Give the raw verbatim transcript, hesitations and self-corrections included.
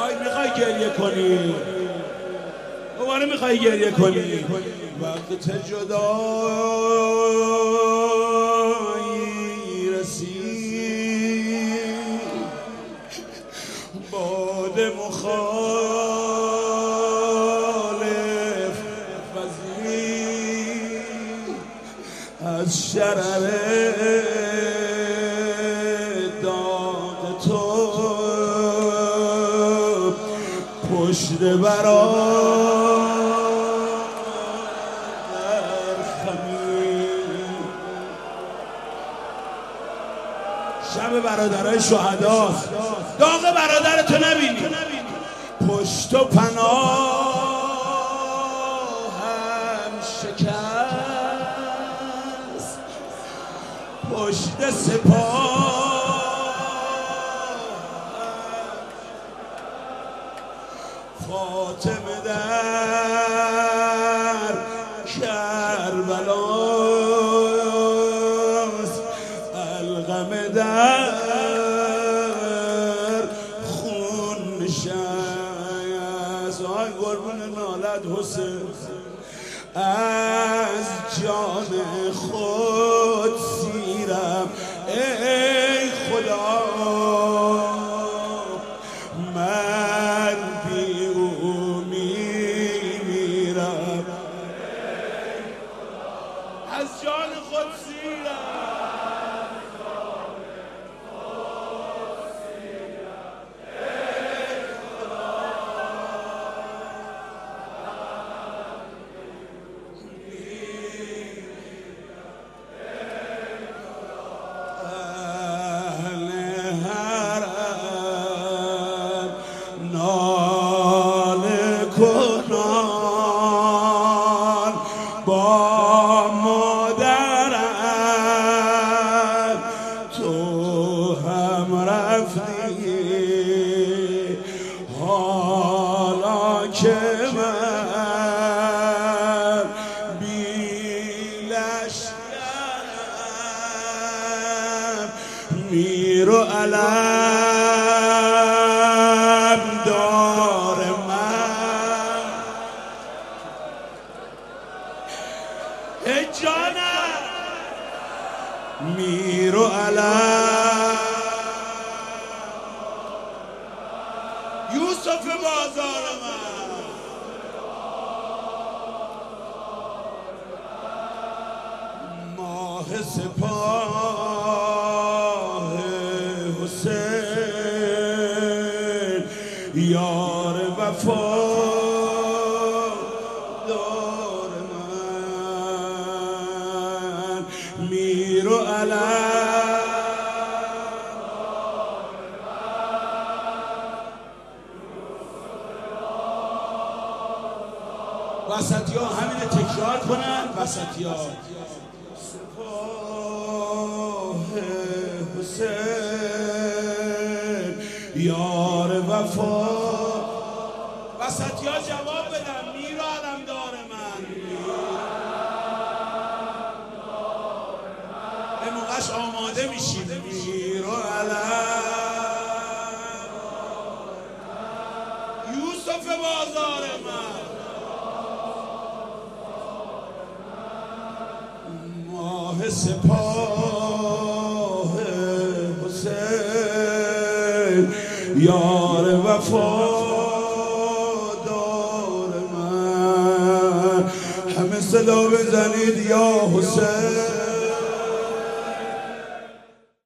میخوای گریه کنی؟ دوباره میخوای گریه کنی؟ وقت جدایی رسید، باد مخالف وزید از شرر داد تو پشت برا شب برادرای شهداست، داغ برادرتو نبینی، پشت و پناهم شکست، پشت سپاه فاطمه در کربلاست، القم در خون نشست. آی قربون نالت حسین، از جان خود سیرم ای خدا، من بی او میمیرم، از جان خود سیرم. کنان با مادرم تو هم رفتی، حالا که من بی لشکرم میر و علم دار ای جانم، میر و علم یوسف بازار من، ماه سپاه حسین، یار وفا میر و علم وسطی ها همینه تکرار کنن. وسطی ها سپاه حسین، یار وفا. وسطی ها جواب بدن، میر و علم دار من، به موقعش آماده میشیم. میر و علم یوسف بازار من، ماه سپاه حسین، یار وفادار من. همه صدا بزنید یا حسین.